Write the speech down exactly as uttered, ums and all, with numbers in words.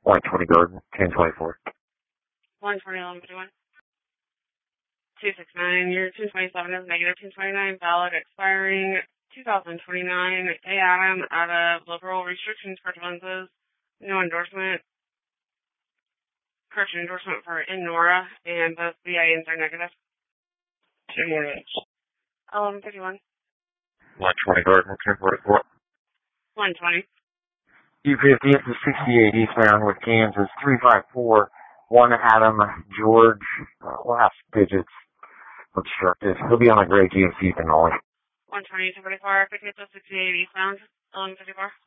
one twenty Garden, ten twenty-four. one twenty, eleven fifty-one. two sixty-nine, year two twenty-seven is negative two twenty-nine, valid expiring two thousand twenty-nine. A. Adam, out of liberal restrictions for lenses. No endorsement. Correction endorsement for Innora, and both B I Ns are negative. Two units. eleven fifty-one. one twenty Garden, ten forty-four. one twenty. U fifty, it's a sixty-eight eastbound with Kansas, three five four, one Adam George, uh, last digits obstructed. He'll be on a gray G M C Denali. one twenty, two forty-four, fifty-eight, sixty-eight eastbound, eleven fifty-four.